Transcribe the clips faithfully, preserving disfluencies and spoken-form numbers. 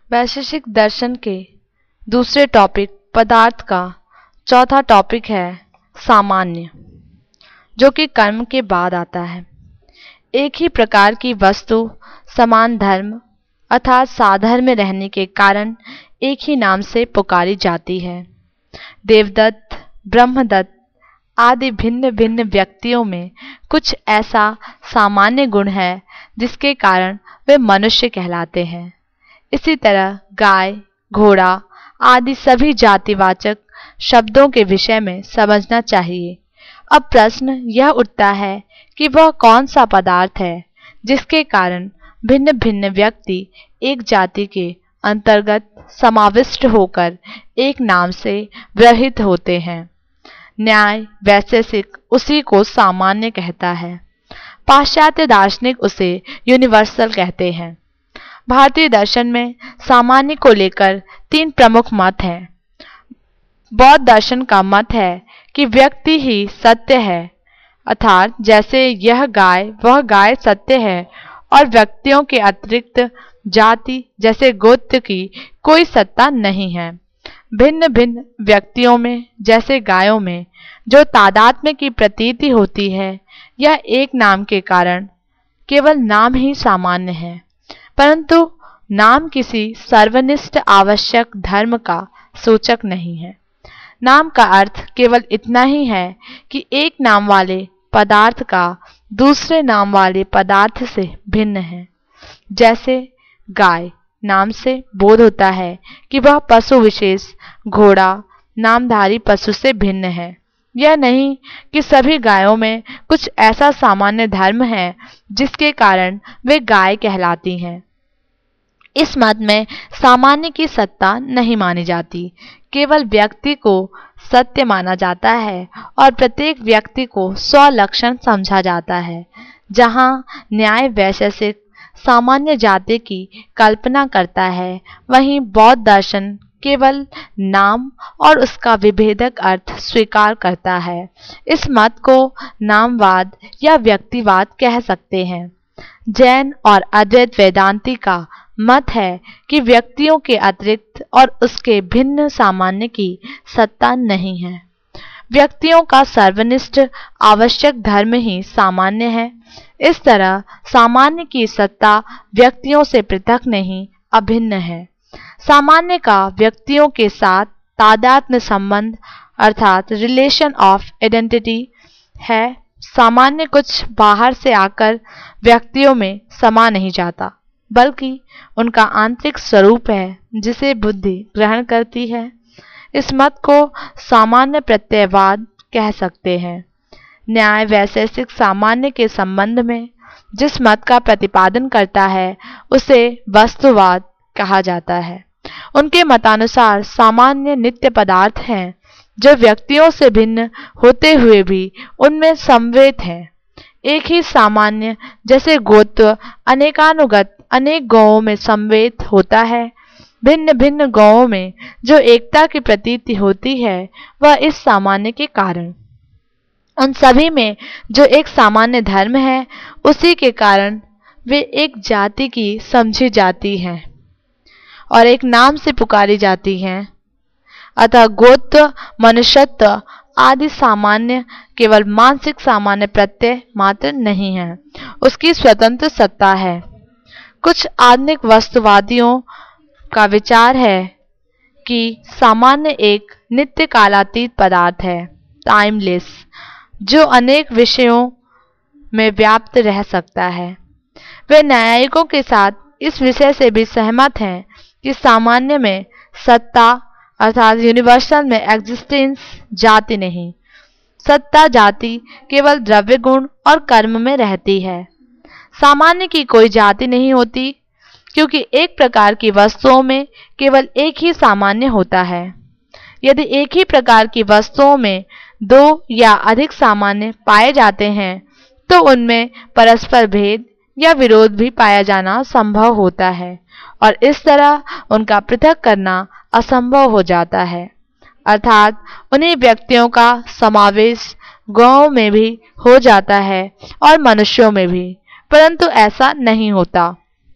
वैशेषिक दर्शन के दूसरे टॉपिक पदार्थ का चौथा टॉपिक है सामान्य, जो कि कर्म के बाद आता है। एक ही प्रकार की वस्तु समान धर्म अर्थात साधर्म में रहने के कारण एक ही नाम से पुकारी जाती है। देवदत्त, ब्रह्मदत्त आदि भिन्न भिन्न व्यक्तियों में कुछ ऐसा सामान्य गुण है जिसके कारण वे मनुष्य कहलाते हैं। इसी तरह गाय, घोड़ा आदि सभी जातिवाचक शब्दों के विषय में समझना चाहिए। अब प्रश्न यह उठता है कि वह कौन सा पदार्थ है जिसके कारण भिन्न भिन्न व्यक्ति एक जाति के अंतर्गत समाविष्ट होकर एक नाम से व्यवहित होते हैं। न्याय वैशेषिक उसी को सामान्य कहता है। पाश्चात्य दार्शनिक उसे यूनिवर्सल कहते हैं। भारतीय दर्शन में सामान्य को लेकर तीन प्रमुख मत हैं। बौद्ध दर्शन का मत है कि व्यक्ति ही सत्य है, अर्थात जैसे यह गाय वह गाय सत्य है और व्यक्तियों के अतिरिक्त जाति जैसे गोत्र की कोई सत्ता नहीं है। भिन्न भिन्न व्यक्तियों में जैसे गायों में जो तादात्म्य की प्रतीति होती है, यह एक नाम के कारण केवल नाम ही सामान्य है, परंतु नाम किसी सर्वनिष्ठ आवश्यक धर्म का सूचक नहीं है। नाम का अर्थ केवल इतना ही है कि एक नाम वाले पदार्थ का दूसरे नाम वाले पदार्थ से भिन्न है। जैसे गाय नाम से बोध होता है कि वह पशु विशेष घोड़ा नामधारी पशु से भिन्न है। यह नहीं कि सभी गायों में कुछ ऐसा सामान्य धर्म है जिसके कारण वे गाय कहलाती हैं। इस मत में सामान्य की सत्ता नहीं मानी जाती, केवल व्यक्ति को सत्य माना जाता है और प्रत्येक व्यक्ति को स्वलक्षण समझा जाता है। जहाँ न्याय वैशेषिक सामान्य जाति की कल्पना करता है, वहीं बौद्ध दर्शन केवल नाम और उसका विभेदक अर्थ स्वीकार करता है। इस मत को नामवाद या व्यक्तिवाद कह सकते हैं। जैन और अद्वैत वेदांती का मत है कि व्यक्तियों के अतिरिक्त और उसके भिन्न सामान्य की सत्ता नहीं है। व्यक्तियों का सर्वनिष्ठ आवश्यक धर्म ही सामान्य है। इस तरह सामान्य की सत्ता व्यक्तियों से पृथक नहीं, अभिन्न है। सामान्य का व्यक्तियों के साथ तादात्म्य संबंध अर्थात रिलेशन ऑफ आइडेंटिटी है। सामान्य कुछ बाहर से आकर व्यक्तियों में समा नहीं जाता, बल्कि उनका आंतरिक स्वरूप है जिसे बुद्धि ग्रहण करती है। इस मत को सामान्य प्रत्ययवाद कह सकते हैं। न्याय वैशेषिक सामान्य के संबंध में जिस मत का प्रतिपादन करता है उसे वस्तुवाद कहा जाता है। उनके मतानुसार सामान्य नित्य पदार्थ हैं जो व्यक्तियों से भिन्न होते हुए भी उनमें समवेत हैं। एक ही सामान्य जैसे गोत्र अनेकानुगत अनेक गौओं में समवेत होता है, भिन्न भिन्न गौओं में जो एकता की प्रतीति होती है वह इस सामान्य के कारण। उन सभी में जो एक सामान्य धर्म है, उसी के कारण वे एक जाति की समझी जाती हैं और एक नाम से पुकारी जाती हैं। अतः गोत्र, मनुष्यत्व आदि सामान्य केवल मानसिक सामान्य प्रत्यय मात्र नहीं है, उसकी स्वतंत्र सत्ता है। कुछ आधुनिक वस्तुवादियों का विचार है कि सामान्य एक नित्य कालातीत पदार्थ है, टाइमलेस, जो अनेक विषयों में व्याप्त रह सकता है। वे न्यायिकों के साथ इस विषय से भी सहमत हैं कि सामान्य में सत्ता अर्थात यूनिवर्सल में एग्जिस्टेंस जाति नहीं, सत्ता जाति केवल द्रव्य गुण और कर्म में रहती है। सामान्य की कोई जाति नहीं होती, क्योंकि एक प्रकार की वस्तुओं में केवल एक ही सामान्य होता है। यदि एक ही प्रकार की वस्तुओं में दो या अधिक सामान्य पाए जाते हैं तो उनमें परस्पर भेद या विरोध भी पाया जाना संभव होता है और इस तरह उनका पृथक करना असंभव हो जाता है। अर्थात उन्हीं व्यक्तियों का समावेश गौओं में भी हो जाता है और मनुष्यों में भी, परंतु ऐसा नहीं होता।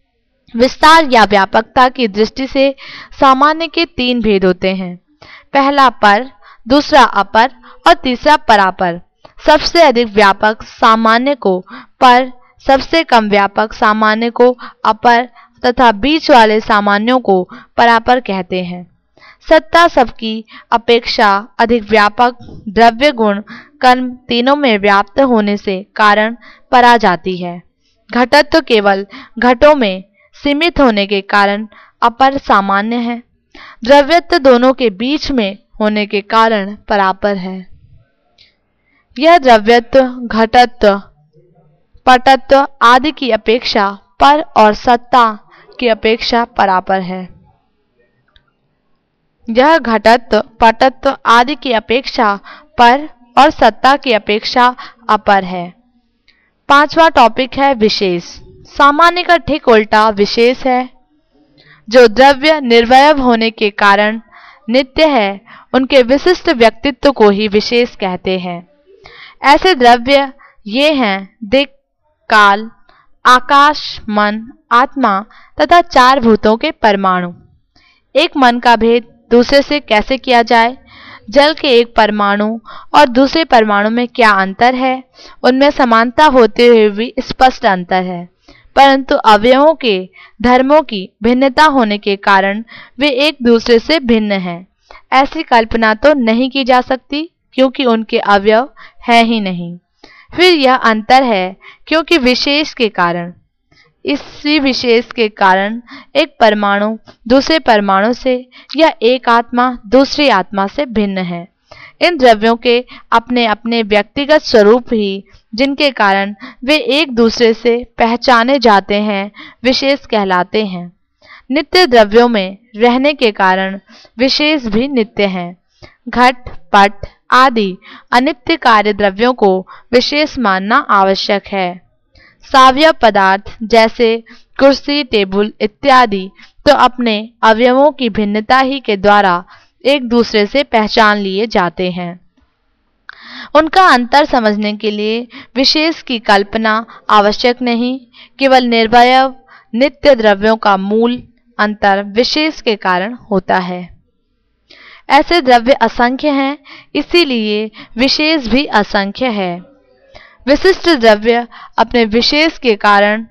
विस्तार या व्यापकता की दृष्टि से सामान्य के तीन भेद होते हैं। पहला पर, दूसरा अपर और तीसरा परापर। सबसे अधिक व्यापक सामान्य को पर, सबसे कम व्यापक सामान्य को अपर तथा बीच वाले सामान्यों को परापर कहते हैं। सत्ता सबकी अपेक्षा अधिक व्यापक द्रव्य गुण कर्म तीनों में व्याप्त होने से कारण परा जाती है। घटत्व तो केवल घटों में सीमित होने के कारण अपर सामान्य है। द्रव्यत्व दोनों के बीच में होने के कारण परापर है। यह द्रव्यत्व घटत्व पटत्व आदि की अपेक्षा पर और सत्ता की अपेक्षा परापर है। यह घटत्व पटत्व आदि की अपेक्षा पर और सत्ता की अपेक्षा अपर है। पांचवा टॉपिक है विशेष। सामान्य का ठीक उल्टा विशेष है। जो द्रव्य निर्वयव होने के कारण नित्य है, उनके विशिष्ट व्यक्तित्व को ही विशेष कहते हैं। ऐसे द्रव्य ये हैं दिक्, काल, आकाश, मन, आत्मा तथा चार भूतों के परमाणु। एक मन का भेद दूसरे से कैसे किया जाए? जल के एक परमाणु और दूसरे परमाणु में क्या अंतर है? उनमें समानता होते हुए भी स्पष्ट अंतर है, परंतु अवयवों के धर्मों की भिन्नता होने के कारण वे एक दूसरे से भिन्न हैं। ऐसी कल्पना तो नहीं की जा सकती, क्योंकि उनके अवयव है ही नहीं। फिर यह अंतर है क्योंकि विशेष के कारण। इसी विशेष के कारण एक परमाणु दूसरे परमाणु से या एक आत्मा दूसरी आत्मा से भिन्न है। इन द्रव्यों के अपने अपने व्यक्तिगत स्वरूप ही, जिनके कारण वे एक दूसरे से पहचाने जाते हैं, विशेष कहलाते हैं। नित्य द्रव्यों में रहने के कारण विशेष भी नित्य हैं। घट, पट आदि अनित्य कार्य द्रव्यों को विशेष मानना आवश्यक है। सावयव पदार्थ जैसे कुर्सी, टेबल इत्यादि तो अपने अवयवों की भिन्नता ही के द्वारा एक दूसरे से पहचान लिए जाते हैं। उनका अंतर समझने के लिए विशेष की कल्पना आवश्यक नहीं, केवल निर्वयव नित्य द्रव्यों का मूल अंतर विशेष के कारण होता है। ऐसे द्रव्य असंख्य हैं, इसीलिए विशेष भी असंख्य है। विशिष्ट द्रव्य अपने विशेष के कारण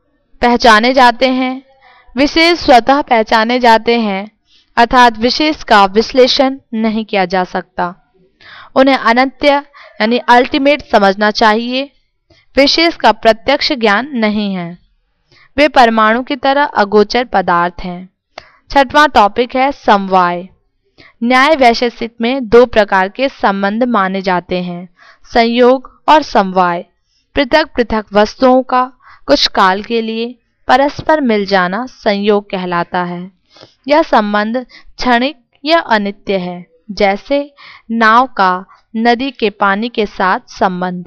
पहचाने जाते हैं, विशेष स्वतः पहचाने जाते हैं, अर्थात विशेष का विश्लेषण नहीं किया जा सकता। उन्हें अनंत्य यानी अल्टीमेट समझना चाहिए। विशेष का प्रत्यक्ष ज्ञान नहीं है। वे परमाणु की तरह अगोचर पदार्थ हैं। छठवां टॉपिक है समवाय। न्याय वैशेषिक में दो प्रकार के संबंध माने जाते हैं, संयोग और समवाय। पृथक पृथक वस्तुओं का कुछ काल के लिए परस्पर मिल जाना संयोग कहलाता है। यह संबंध क्षणिक या अनित्य है, जैसे नाव का नदी के पानी के साथ संबंध।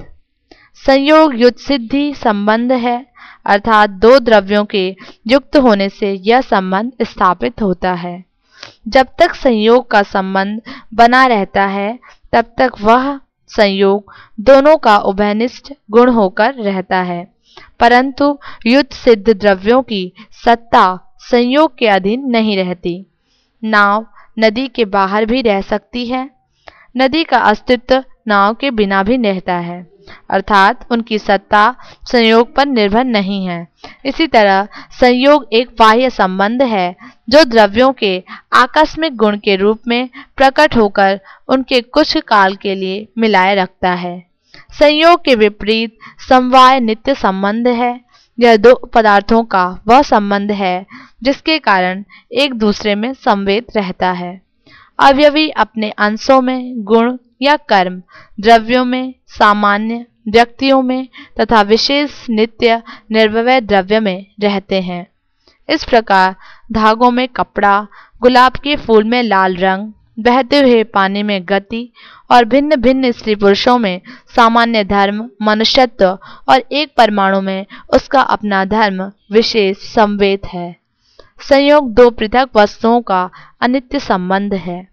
संयोग युक्त सिद्धि संबंध है, अर्थात दो द्रव्यों के युक्त होने से यह संबंध स्थापित होता है। जब तक संयोग का संबंध बना रहता है, तब तक वह संयोग दोनों का उभयनिष्ठ गुण होकर रहता है, परंतु युक्त सिद्ध द्रव्यों की सत्ता संयोग के अधीन नहीं रहती। नाव नदी के बाहर भी रह सकती है। नदी का अस्तित्व नाव के बिना भी रहता है, अर्थात उनकी सत्ता संयोग पर निर्भर नहीं है। इसी तरह संयोग एक बाह्य संबंध है, जो द्रव्यों के आकस्मिक गुण के रूप में प्रकट होकर उनके कुछ काल के लिए मिलाए रखता है। संयोग के विपरीत समवाय नित्य संबंध है। यह दो पदार्थों का वह संबंध है जिसके कारण एक दूसरे में संवेद रहता है। अवयवी अपने अंशों में गुण या कर्म, द्रव्यों में, सामान्य व्यक्तियों में तथा विशेष नित्य निर्वय द्रव्य में रहते हैं। इस प्रकार धागों में कपड़ा, गुलाब के फूल में लाल रंग, बहते हुए पानी में गति और भिन्न भिन्न स्त्री पुरुषों में सामान्य धर्म, मनुष्यत्व और एक परमाणु में उसका अपना धर्म विशेष संवेद है। संयोग दो पृथक वस्तुओं का अनित्य संबंध है,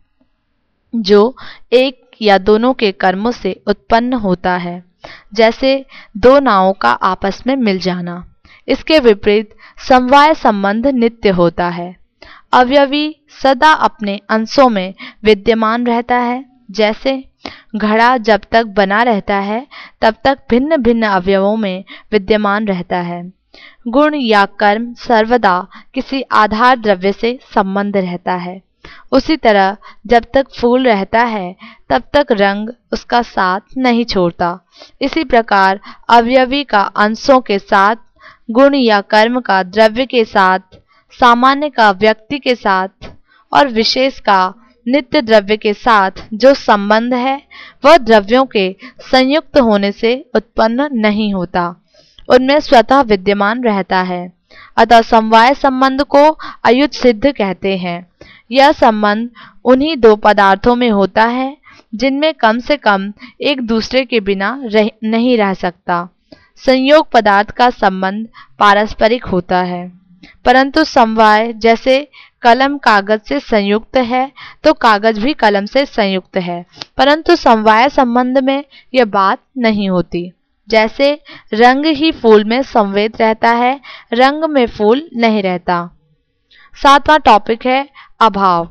जो एक या दोनों के कर्मों से उत्पन्न होता है, जैसे दो नावों का आपस में मिल जाना। इसके विपरीत समवाय संबंध नित्य होता है। अवयवी सदा अपने अंशों में विद्यमान रहता है। जैसे घड़ा जब तक बना रहता है तब तक भिन्न भिन्न अवयवों में विद्यमान रहता है। गुण या कर्म सर्वदा किसी आधार द्रव्य से संबंध रहता है। उसी तरह जब तक फूल रहता है तब तक रंग उसका साथ नहीं छोड़ता। इसी प्रकार अवयवी का अंशों के साथ, गुण या कर्म का द्रव्य के साथ, सामान्य का व्यक्ति के साथ और विशेष का नित्य द्रव्य के साथ जो संबंध है वह द्रव्यों के संयुक्त होने से उत्पन्न नहीं होता, उनमें स्वतः विद्यमान रहता है। अतः समवाय संबंध को अयुत सिद्ध कहते हैं। यह संबंध उन्हीं दो पदार्थों में होता है जिनमें कम से कम एक दूसरे के बिना रह, नहीं रह सकता। संयोग पदार्थ का संबंध पारस्परिक होता है, परंतु समवाय जैसे कलम कागज से संयुक्त है तो कागज भी कलम से संयुक्त है, परंतु समवाय संबंध में यह बात नहीं होती। जैसे रंग ही फूल में संवेद रहता है, रंग में फूल नहीं रहता। सातवां टॉपिक है अभाव।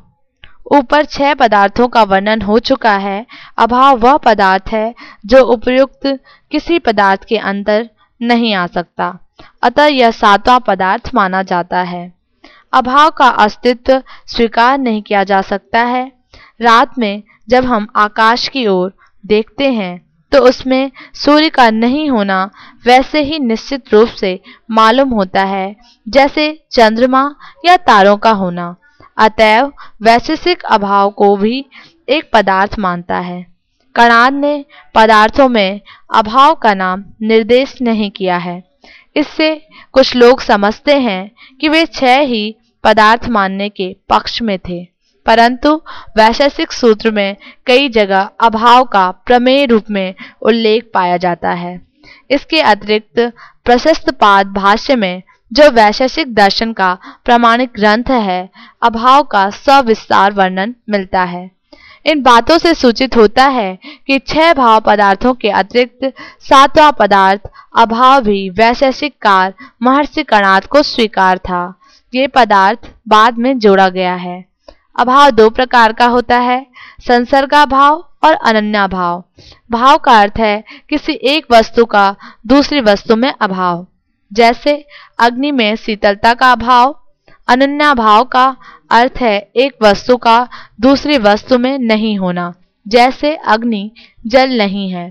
ऊपर छह पदार्थों का वर्णन हो चुका है। अभाव वह पदार्थ है जो उपयुक्त किसी पदार्थ के अंदर नहीं आ सकता, अतः यह सातवां पदार्थ माना जाता है। अभाव का अस्तित्व स्वीकार नहीं किया जा सकता है। रात में जब हम आकाश की ओर देखते हैं तो उसमें सूर्य का नहीं होना वैसे ही निश्चित रूप से मालूम होता है जैसे चंद्रमा या तारों का होना। अतएव वैशेषिक अभाव को भी एक पदार्थ मानता है। कणाद ने पदार्थों में अभाव का नाम निर्देश नहीं किया है। इससे कुछ लोग समझते हैं कि वे छह ही पदार्थ मानने के पक्ष में थे, परंतु वैशेषिक सूत्र में कई जगह अभाव का प्रमेय रूप में उल्लेख पाया जाता है। इसके अतिरिक्त प्रशस्त पाद भाष्य में जो वैशेषिक दर्शन का प्रामाणिक ग्रंथ है, अभाव का सविस्तार वर्णन मिलता है। इन बातों से सूचित होता है कि छह भाव पदार्थों के अतिरिक्त सातवां पदार्थ अभाव भी वैशेषिक कार महर्षि कणाद को स्वीकार था। ये पदार्थ बाद में जोड़ा गया है। अभाव दो प्रकार का होता है, संसर्गाभाव और अनन्याभाव। भाव का अर्थ है किसी एक वस्तु का दूसरी वस्तु में अभाव। जैसे अग्नि में शीतलता का अभाव। अनन्याभाव का अर्थ है एक वस्तु का दूसरी वस्तु में नहीं होना, जैसे अग्नि जल नहीं है।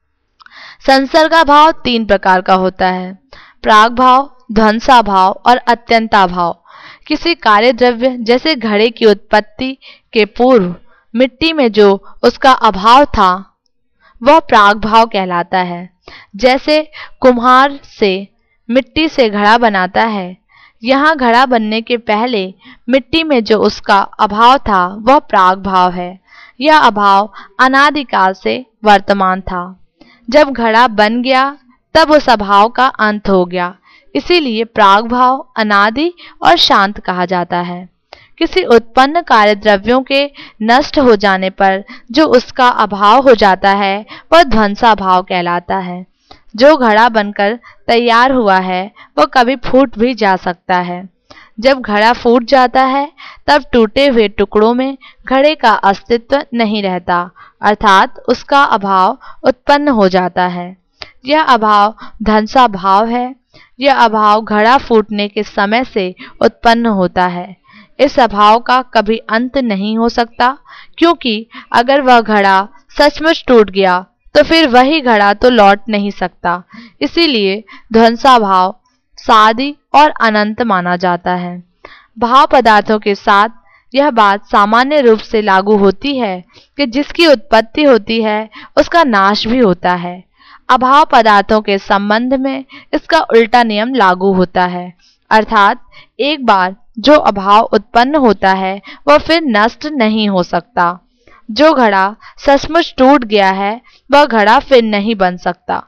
संसर्गाभाव तीन प्रकार का होता है, प्राग भाव, ध्वंसाभाव और अत्यंताभाव। किसी कार्य द्रव्य जैसे घड़े की उत्पत्ति के पूर्व मिट्टी में जो उसका अभाव था वह प्राग भाव कहलाता है। जैसे कुम्हार से मिट्टी से घड़ा बनाता है, यहाँ घड़ा बनने के पहले मिट्टी में जो उसका अभाव था वह प्राग भाव है। यह अभाव अनादिकाल से वर्तमान था। जब घड़ा बन गया तब उस अभाव का अंत हो गया, इसीलिए प्राग भाव अनादि और शांत कहा जाता है। किसी उत्पन्न कार्य द्रव्यों के नष्ट हो जाने पर जो उसका अभाव हो जाता है वह ध्वंसा भाव कहलाता है। जो घड़ा बनकर तैयार हुआ है वह कभी फूट भी जा सकता है। जब घड़ा फूट जाता है तब टूटे हुए टुकड़ों में घड़े का अस्तित्व नहीं रहता, अर्थात उसका अभाव उत्पन्न हो जाता है। यह अभाव ध्वंसा भाव है। यह अभाव घड़ा फूटने के समय से उत्पन्न होता है। इस अभाव का कभी अंत नहीं हो सकता, क्योंकि अगर वह घड़ा सचमुच टूट गया तो फिर वही घड़ा तो लौट नहीं सकता। इसीलिए ध्वंसा भाव सादि और अनंत माना जाता है। भाव पदार्थों के साथ यह बात सामान्य रूप से लागू होती है कि जिसकी उत्पत्ति होती है उसका नाश भी होता है। अभाव पदार्थों के संबंध में इसका उल्टा नियम लागू होता है, अर्थात एक बार जो अभाव उत्पन्न होता है वह फिर नष्ट नहीं हो सकता। जो घड़ा सचमुच टूट गया है वह घड़ा फिर नहीं बन सकता।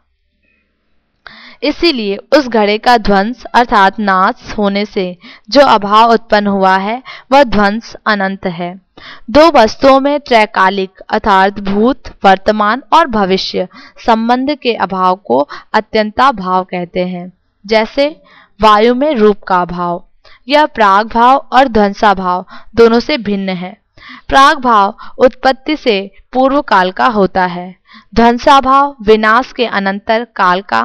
इसीलिए उस घड़े का ध्वंस अर्थात नाश होने से जो अभाव उत्पन्न हुआ है वह ध्वंस अनंत है। दो वस्तुओं में त्रैकालिक अर्थात भूत, वर्तमान और भविष्य संबंध के अभाव को अत्यंता भाव कहते हैं। जैसे वायु में रूप का भाव। यह प्राग भाव और ध्वंसा भाव दोनों से भिन्न है। प्राग भाव उत्पत्ति से पूर्व काल का होता है, ध्वंसा भाव विनाश के अनंतर काल का,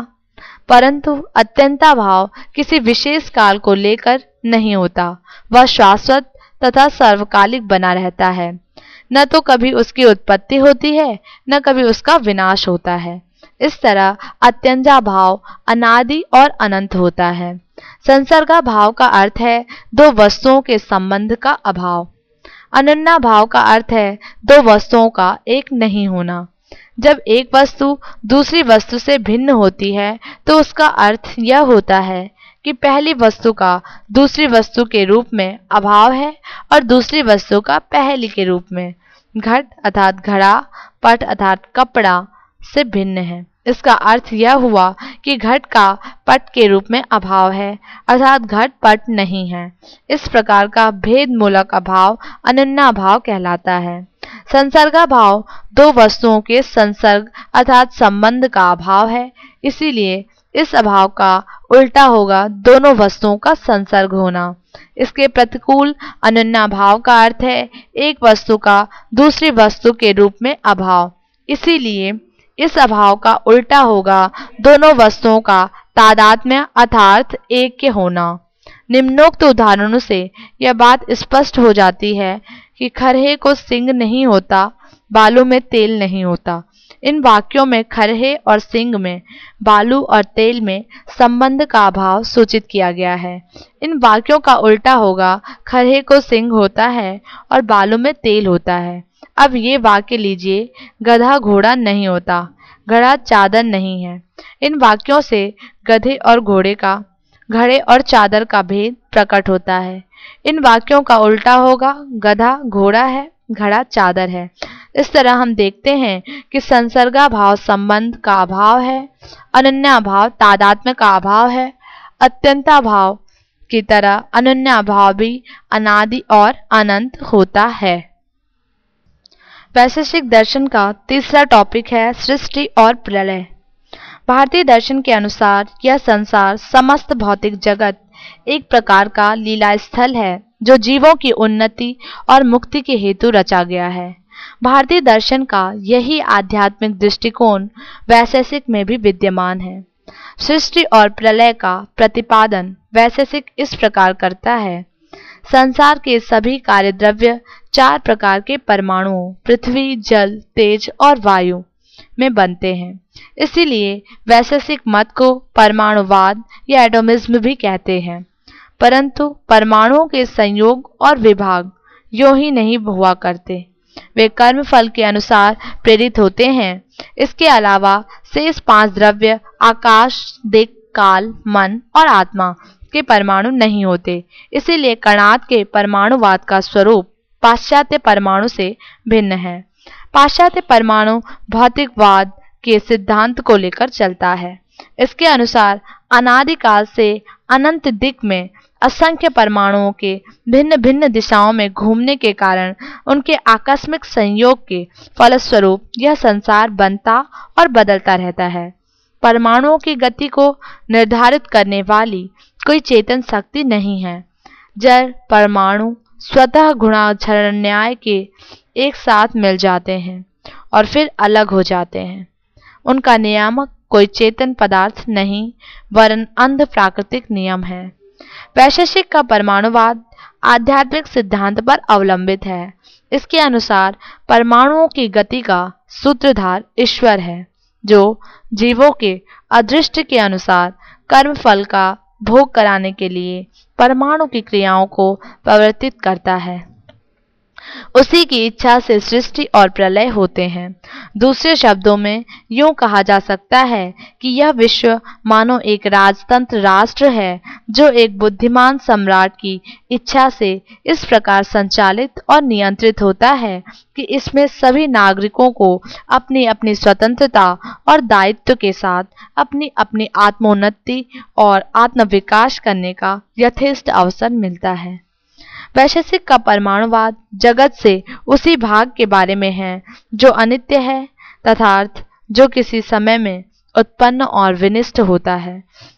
परंतु अत्यंता भाव किसी विशेष काल को लेकर नहीं होता। वह शाश्वत तथा सर्वकालिक बना रहता है। न तो कभी उसकी उत्पत्ति होती है, न कभी उसका विनाश होता है। इस तरह अत्यंता भाव अनादि और अनंत होता है। संसर्गा भाव का अर्थ है दो वस्तुओं के संबंध का अभाव। अनन्या भाव का अर्थ है दो वस्तुओं का एक नहीं होना। जब एक वस्तु दूसरी वस्तु से भिन्न होती है तो उसका अर्थ यह होता है कि पहली वस्तु का दूसरी वस्तु के रूप में अभाव है और दूसरी वस्तु का पहली के रूप में। घट अर्थात घड़ा, पट अर्थात कपड़ा से भिन्न है। इसका अर्थ यह हुआ कि घट का पट के रूप में अभाव है, अर्थात घट पट नहीं है। इस प्रकार का भेद मूलक अभाव अनन्या भाव कहलाता है। संसर्गा भाव दो वस्तुओं के संसर्ग अर्थात संबंध का अभाव है, इसीलिए इस अभाव का उल्टा होगा दोनों वस्तुओं का संसर्ग होना। इसके प्रतिकूल अनन्या भाव का अर्थ है एक वस्तु का दूसरी वस्तु के रूप में अभाव, इसीलिए इस अभाव का उल्टा होगा दोनों वस्तुओं का तादात्म्य अर्थात एक के होना। निम्नोक्त उदाहरणों से यह बात स्पष्ट हो जाती है कि खरहे को सींग नहीं होता, बालू में तेल नहीं होता। इन वाक्यों में खरहे और सींग में, बालू और तेल में संबंध का अभाव सूचित किया गया है। इन वाक्यों का उल्टा होगा खरहे को सींग होता है और बालू में तेल होता है। अब ये वाक्य लीजिए, गधा घोड़ा नहीं होता, घड़ा चादर नहीं है। इन वाक्यों से गधे और घोड़े का, घड़े और चादर का भेद प्रकट होता है। इन वाक्यों का उल्टा होगा गधा घोड़ा है, घड़ा चादर है। इस तरह हम देखते हैं कि संसर्गा भाव संबंध का अभाव है, अनन्या भाव तादात्म्य का अभाव है। अत्यंता भाव की तरह अनन्या भाव भी अनादि और अनंत होता है। वैशेषिक दर्शन का तीसरा टॉपिक है सृष्टि और प्रलय। भारतीय दर्शन के अनुसार यह संसार, समस्त भौतिक जगत एक प्रकार का लीला स्थल है जो जीवों की उन्नति और मुक्ति के हेतु रचा गया है। भारतीय दर्शन का यही आध्यात्मिक दृष्टिकोण वैशेषिक में भी विद्यमान है। सृष्टि और प्रलय का प्रतिपादन वैशेषिक इस प्रकार करता है। संसार के सभी कार्य द्रव्य चार प्रकार के परमाणुओं पृथ्वी, जल, तेज और वायु में बनते हैं। इसीलिए वैशेषिक मत को परमाणुवाद या एटॉमिज्म भी कहते हैं। परंतु परमाणुओं के संयोग और विभाग यूं ही नहीं हुआ करते, वे कर्म फल के अनुसार प्रेरित होते हैं। इसके अलावा शेष पांच द्रव्य आकाश, दिक्, काल, मन और आत्मा के परमाणु नहीं होते। इसीलिए कणाद के परमाणुवाद का स्वरूप पाश्चात्य परमाणु से भिन्न है। पाश्चात्य परमाणु भौतिकवाद के सिद्धांत को लेकर चलता है। इसके अनुसार अनादिकाल से अनंत दिक् में असंख्य परमाणुओं के भिन्न भिन्न दिशाओं में घूमने के कारण उनके आकस्मिक संयोग के फलस्वरूप यह संसार बनता और बदलता रहता है। परमाणुओं की गति को निर्धारित करने वाली कोई चेतन शक्ति नहीं है। जड़ परमाणु स्वतः गुणाचरणन्याय के एक साथ मिल जाते हैं और फिर अलग हो जाते हैं। उनका नियामक कोई चेतन पदार्थ नहीं वरन अंध प्राकृतिक नियम है। वैशेषिक का परमाणुवाद आध्यात्मिक सिद्धांत पर अवलंबित है। इसके अनुसार परमाणुओं की गति का सूत्रधार ईश्वर है, जो जीवों के अदृष्ट के अनुसार कर्म फल का भोग कराने के लिए परमाणु की क्रियाओं को प्रवर्तित करता है। उसी की इच्छा से सृष्टि और प्रलय होते हैं। दूसरे शब्दों में यूं कहा जा सकता है कि यह विश्व मानो एक राजतंत्र राष्ट्र है जो एक बुद्धिमान सम्राट की इच्छा से इस प्रकार संचालित और नियंत्रित होता है कि इसमें सभी नागरिकों को अपनी अपनी स्वतंत्रता और दायित्व के साथ अपनी अपनी आत्मोन्नति और आत्मविकास करने का यथेष्ट अवसर मिलता है। वैशेषिक का परमाणुवाद जगत से उसी भाग के बारे में है जो अनित्य है तथार्थ जो किसी समय में उत्पन्न और विनिष्ट होता है।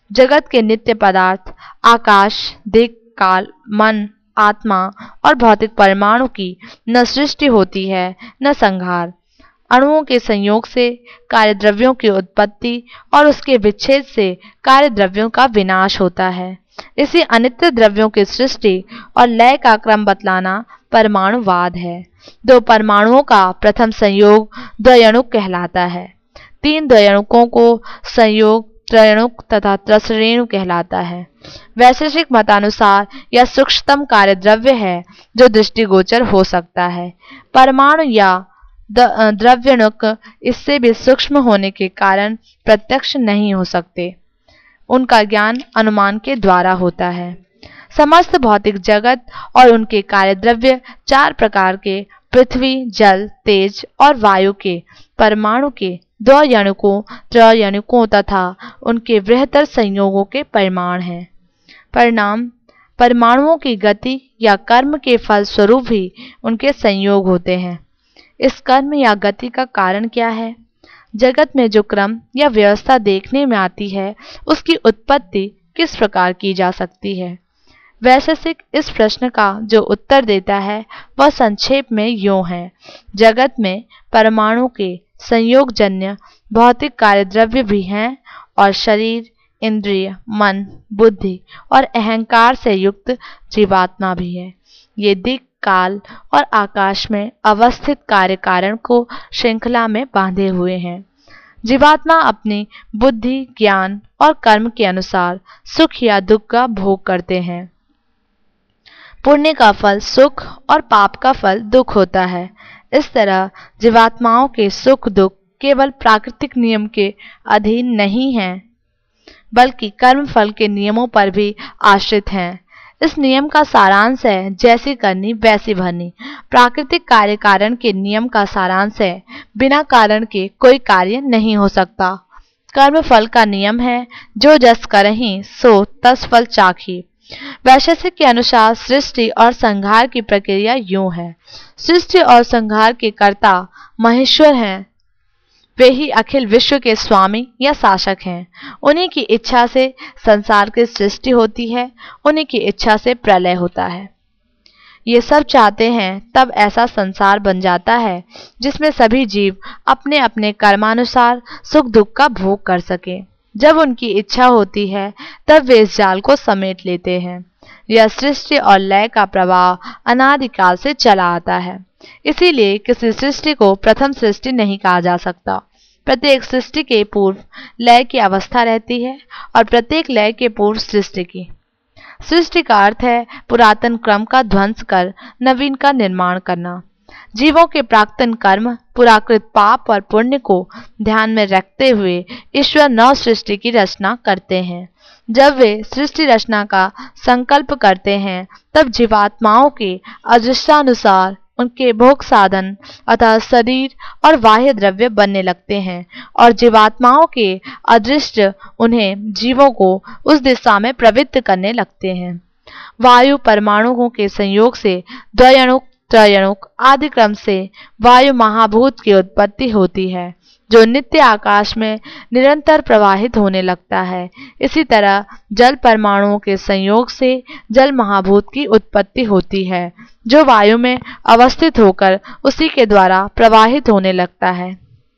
जगत के नित्य पदार्थ आकाश, दिक्, काल, मन, आत्मा और भौतिक परमाणु की न सृष्टि होती है न संहार। अणुओं के संयोग से कार्य द्रव्यों की उत्पत्ति और उसके विच्छेद से कार्य द्रव्यों का विनाश होता है। इसी अनित्य द्रव्यों की सृष्टि और लय का क्रम बतलाना परमाणुवाद है। दो परमाणुओं का प्रथम संयोग द्वयणुक कहलाता है। तीन द्वयणुकों को संयोग त्रयणुक तथा त्रसरेणु कहलाता है। वैशेषिक मतानुसार यह सूक्ष्मतम कार्य द्रव्य है जो दृष्टिगोचर हो सकता है। परमाणु या द्रव्यणुक इससे भी सूक्ष्म होने के कारण प्रत्यक्ष नहीं हो सकते। उनका ज्ञान अनुमान के द्वारा होता है। समस्त भौतिक जगत और उनके कार्य द्रव्य चार प्रकार के पृथ्वी, जल, तेज और वायु के परमाणु के द्वयणुकों, त्रयणुकों तथा उनके बृहत्तर संयोगों के परिमाण हैं। परिणाम परमाणुओं की गति या कर्म के फल स्वरूप ही उनके संयोग होते हैं। इस कर्म या गति का कारण क्या है? जगत में जो क्रम या व्यवस्था देखने में आती है उसकी उत्पत्ति किस प्रकार की जा सकती है? वैशेषिक इस प्रश्न का जो उत्तर देता है वह संक्षेप में यूं है। जगत में परमाणु के संयोगजन्य भौतिक कार्य द्रव्य भी हैं और शरीर, इंद्रिय, मन, बुद्धि और अहंकार से युक्त जीवात्मा भी है। ये दिक्, काल और आकाश में अवस्थित कार्य कारण को श्रृंखला में बांधे हुए हैं। जीवात्मा अपनी बुद्धि, ज्ञान और कर्म के अनुसार सुख या दुख का भोग करते हैं। पुण्य का फल सुख और पाप का फल दुख होता है। इस तरह जीवात्माओं के सुख दुख केवल प्राकृतिक नियम के अधीन नहीं हैं, बल्कि कर्म फल के नियमों पर भी आश्रित हैं। इस नियम का सारांश है जैसी करनी वैसी भरनी। प्राकृतिक कार्य कारण के नियम का सारांश है बिना कारण के कोई कार्य नहीं हो सकता। कर्म फल का नियम है जो जस करहि सो तस फल चाखी। वैशेषिक के अनुसार सृष्टि और संहार की प्रक्रिया यूं है। सृष्टि और संहार के कर्ता महेश्वर हैं। वे ही अखिल विश्व के स्वामी या शासक हैं। उन्हीं की इच्छा से संसार की सृष्टि होती है, उन्हीं की इच्छा से प्रलय होता है। ये सब चाहते हैं तब ऐसा संसार बन जाता है जिसमें सभी जीव अपने अपने कर्मानुसार सुख दुख का भोग कर सके। जब उनकी इच्छा होती है तब वे इस जाल को समेट लेते हैं। यह सृष्टि और लय का प्रवाह अनादिकाल से चला आता है। इसीलिए किसी सृष्टि को प्रथम सृष्टि नहीं कहा जा सकता। प्रत्येक सृष्टि के पूर्व लय की अवस्था रहती है और प्रत्येक लय के पूर्व सृष्टि की। सृष्टि का अर्थ है पुरातन क्रम का ध्वंस कर नवीन का निर्माण करना। जीवों के प्राक्तन कर्म, पुराकृत पाप और पुण्य को ध्यान में रखते हुए ईश्वर नव सृष्टि की रचना करते हैं। जब वे सृष्टि रचना का संकल्प करते हैं तब जीवात्माओं के अदृष्टानुसार उनके भोग साधन अतः शरीर और बाह्य द्रव्य बनने लगते हैं और जीवात्माओं के अदृष्ट उन्हें जीवों को उस दिशा में प्रवृत्त करने लगते हैं। वायु परमाणुओं के संयोग से द्वयणुक, त्रयणुक आदि क्रम से वायु महाभूत की उत्पत्ति होती है जो नित्य आकाश में निरंतर प्रवाहित होने लगता है। इसी तरह जल परमाणुओं के संयोग से जल महाभूत की उत्पत्ति होती है जो वायु में अवस्थित होकर उसी के द्वारा प्रवाहित होने लगता है।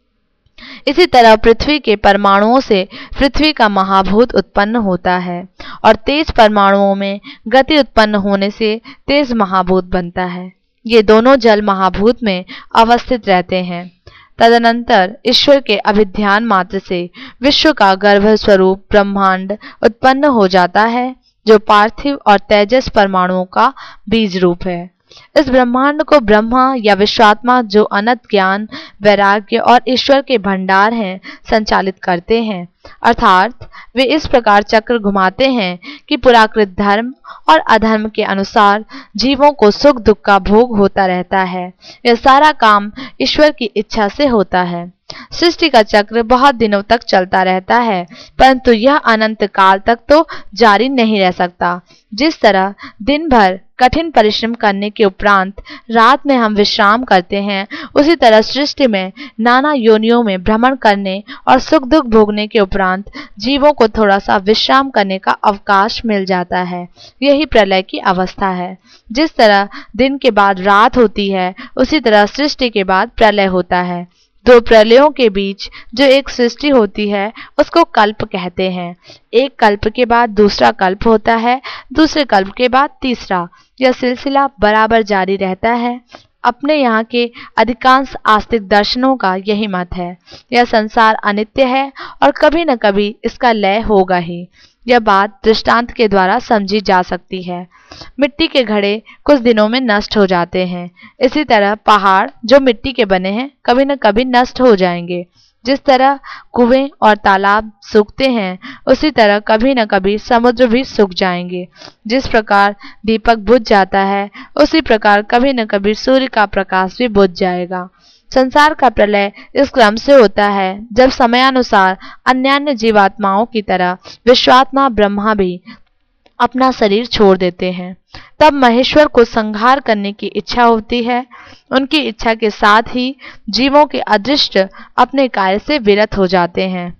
इसी तरह पृथ्वी के परमाणुओं से पृथ्वी का महाभूत उत्पन्न होता है और तेज परमाणुओं में गति उत्पन्न होने से तेज महाभूत बनता है। ये दोनों जल महाभूत में अवस्थित रहते हैं। तदनंतर ईश्वर के अभिध्यान मात्र से विश्व का गर्भ स्वरूप ब्रह्मांड उत्पन्न हो जाता है जो पार्थिव और तेजस परमाणुओं का बीज रूप है। इस ब्रह्मांड को ब्रह्मा या विश्वात्मा जो अनंत ज्ञान, वैराग्य और ईश्वर के भंडार हैं संचालित करते हैं। अर्थात वे इस प्रकार चक्र घुमाते हैं कि पुराकृत धर्म और अधर्म के अनुसार जीवों को सुख दुख का भोग होता रहता है। यह सारा काम ईश्वर की इच्छा से होता है। सृष्टि का चक्र बहुत दिनों तक चलता रहता है, परंतु यह अनंत काल तक तो जारी नहीं रह सकता। जिस तरह दिन भर कठिन परिश्रम करने के उपरांत रात में हम विश्राम करते हैं, उसी तरह सृष्टि में नाना योनियों में भ्रमण करने और सुख दुख भोगने के उपरांत जीवों को थोड़ा सा विश्राम करने का अवकाश मिल जाता है। यही प्रलय की अवस्था है। जिस तरह दिन के बाद रात होती है, उसी तरह सृष्टि के बाद प्रलय होता है। दो प्रलयों के बीच जो एक सृष्टि होती है उसको कल्प कहते हैं। एक कल्प के बाद दूसरा कल्प होता है, दूसरे कल्प के बाद तीसरा। यह सिलसिला बराबर जारी रहता है। अपने यहाँ के अधिकांश आस्तिक दर्शनों का यही मत है। यह संसार अनित्य है और कभी न कभी इसका लय होगा ही। यह बात दृष्टांत के द्वारा समझी जा सकती है। मिट्टी के घड़े कुछ दिनों में नष्ट हो जाते हैं, इसी तरह पहाड़ जो मिट्टी के बने हैं कभी न कभी नष्ट हो जाएंगे। जिस तरह कुएं और तालाब सूखते हैं, उसी तरह कभी न कभी समुद्र भी सूख जाएंगे। जिस प्रकार दीपक बुझ जाता है, उसी प्रकार कभी न कभी सूर्य का प्रकाश भी बुझ जाएगा। संसार का प्रलय इस क्रम से होता है जब समयानुसार अन्यान्य जीवात्माओं की तरह विश्वात्मा ब्रह्मा भी अपना शरीर छोड़ देते हैं। तब महेश्वर को संहार करने की इच्छा होती है। उनकी इच्छा के साथ ही जीवों के अदृष्ट अपने कार्य से विरत हो जाते हैं।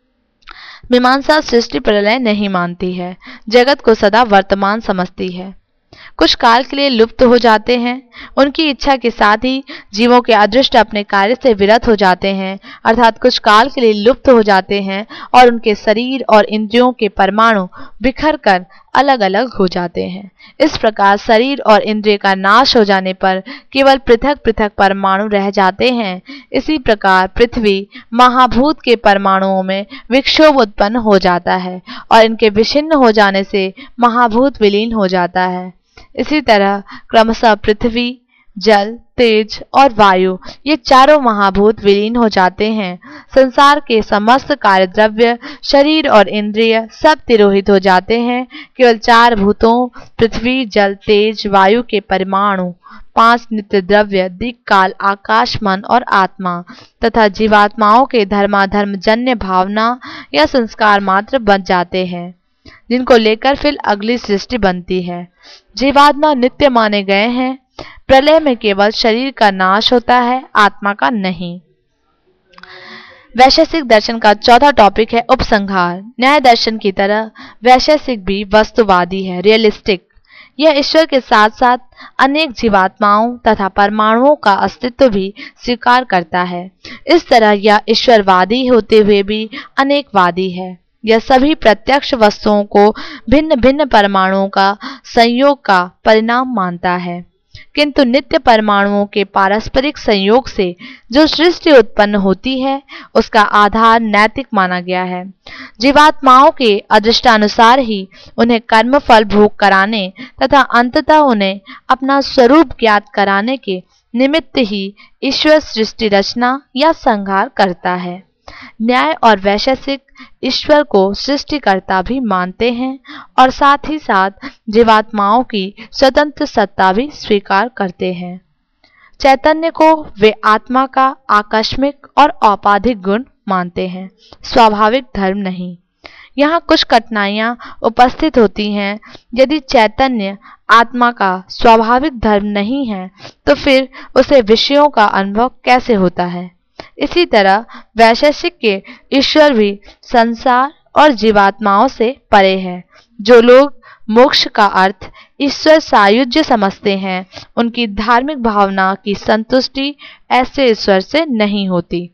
मीमांसा सृष्टि प्रलय नहीं मानती है, जगत को सदा वर्तमान समझती है। कुछ काल के लिए लुप्त हो जाते हैं। उनकी इच्छा के साथ ही जीवों के अदृष्ट अपने कार्य से विरत हो जाते हैं, अर्थात कुछ काल के लिए लुप्त हो जाते हैं और उनके शरीर और इंद्रियों के परमाणु बिखर कर अलग अलग हो जाते हैं। इस प्रकार शरीर और इंद्रिय का नाश हो जाने पर केवल पृथक पृथक परमाणु रह जाते हैं। इसी प्रकार पृथ्वी महाभूत के परमाणुओं में विक्षोभ उत्पन्न हो जाता है और इनके विच्छिन्न हो जाने से महाभूत विलीन हो जाता है। इसी तरह क्रमशः पृथ्वी, जल, तेज और वायु ये चारों महाभूत विलीन हो जाते हैं। संसार के समस्त कार्य द्रव्य, शरीर और इंद्रिय सब तिरोहित हो जाते हैं। केवल चार भूतों पृथ्वी, जल, तेज, वायु के परमाणु, पांच नित्य द्रव्य, दिक्, काल, आकाश, मन और आत्मा तथा जीवात्माओं के धर्माधर्म जन्य भावना या संस्कार मात्र बच जाते हैं, जिनको लेकर फिर अगली सृष्टि बनती है। जीवात्मा नित्य माने गए हैं। प्रलय में केवल शरीर का नाश होता है, आत्मा का नहीं। वैशेषिक दर्शन का चौथा टॉपिक है उपसंहार। न्याय दर्शन की तरह वैशेषिक भी वस्तुवादी है, रियलिस्टिक। यह ईश्वर के साथ साथ अनेक जीवात्माओं तथा परमाणुओं का अस्तित्व भी स्वीकार करता है। इस तरह यह ईश्वरवादी होते हुए भी अनेकवादी है। यह सभी प्रत्यक्ष वस्तुओं को भिन्न भिन्न परमाणुओं का संयोग का परिणाम मानता है, किंतु नित्य परमाणुओं के पारस्परिक संयोग से जो सृष्टि उत्पन्न होती है उसका आधार नैतिक माना गया है। जीवात्माओं के अदृष्टानुसार ही उन्हें कर्म फल भोग कराने तथा अंततः उन्हें अपना स्वरूप ज्ञात कराने के निमित्त ही ईश्वर सृष्टि रचना या संहार करता है। न्याय और वैशेषिक ईश्वर को सृष्टिकर्ता भी मानते हैं और साथ ही साथ जीवात्माओं की स्वतंत्र सत्ता भी स्वीकार करते हैं। चैतन्य को वे आत्मा का आकस्मिक और औपाधिक गुण मानते हैं, स्वाभाविक धर्म नहीं। यहाँ कुछ कठिनाइयाँ उपस्थित होती हैं। यदि चैतन्य आत्मा का स्वाभाविक धर्म नहीं है तो फिर उसे विषयों का अनुभव कैसे होता है। इसी तरह वैशेषिक के ईश्वर भी संसार और जीवात्माओं से परे है। जो लोग मोक्ष का अर्थ ईश्वर सायुज्य समझते हैं, उनकी धार्मिक भावना की संतुष्टि ऐसे ईश्वर से नहीं होती।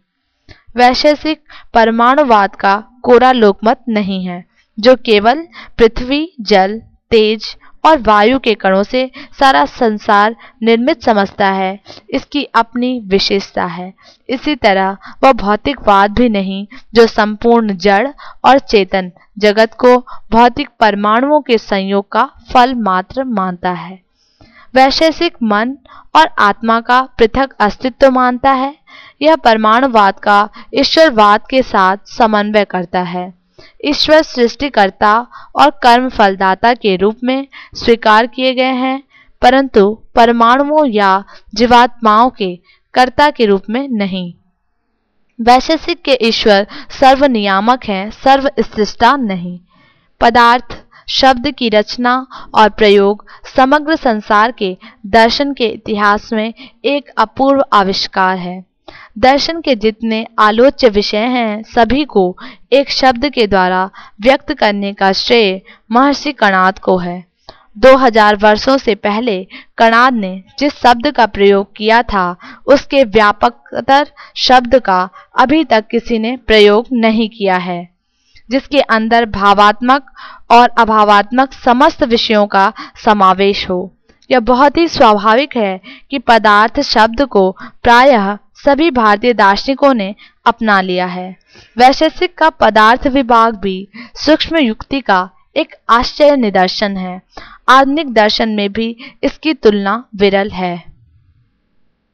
वैशेषिक परमाणुवाद का कोरा लोकमत नहीं है, जो केवल पृथ्वी, जल, तेज और वायु के कणों से सारा संसार निर्मित समझता है। इसकी अपनी विशेषता है। इसी तरह वह भौतिकवाद भी नहीं, जो संपूर्ण जड़ और चेतन जगत को भौतिक परमाणुओं के संयोग का फल मात्र मानता है। वैशेषिक मन और आत्मा का पृथक अस्तित्व मानता है। यह परमाणुवाद का ईश्वरवाद के साथ समन्वय करता है। ईश्वर सृष्टिकर्ता और कर्म फलदाता के रूप में स्वीकार किए गए हैं, परंतु परमाणुओं या जीवात्माओं के कर्ता के रूप में नहीं। वैशेषिक के ईश्वर सर्वनियामक हैं, सर्वसृष्टा नहीं। पदार्थ, शब्द की रचना और प्रयोग समग्र संसार के दर्शन के इतिहास में एक अपूर्व आविष्कार है। दर्शन के जितने आलोच्य विषय हैं, सभी को एक शब्द के द्वारा व्यक्त करने का श्रेय महर्षि कणाद को है। दो हजार वर्षों से पहले कणाद ने जिस शब्द का प्रयोग किया था, उसके व्यापकतर शब्द का अभी तक किसी ने प्रयोग नहीं किया है, जिसके अंदर भावात्मक और अभावात्मक समस्त विषयों का समावेश हो। यह बहुत ही स्वाभाविक है कि पदार्थ शब्द को प्रायः सभी भारतीय दार्शनिकों ने अपना लिया है। वैशेषिक का पदार्थ विभाग भी सूक्ष्म युक्ति का एक आश्चर्य निदर्शन है। आधुनिक दर्शन में भी इसकी तुलना विरल है।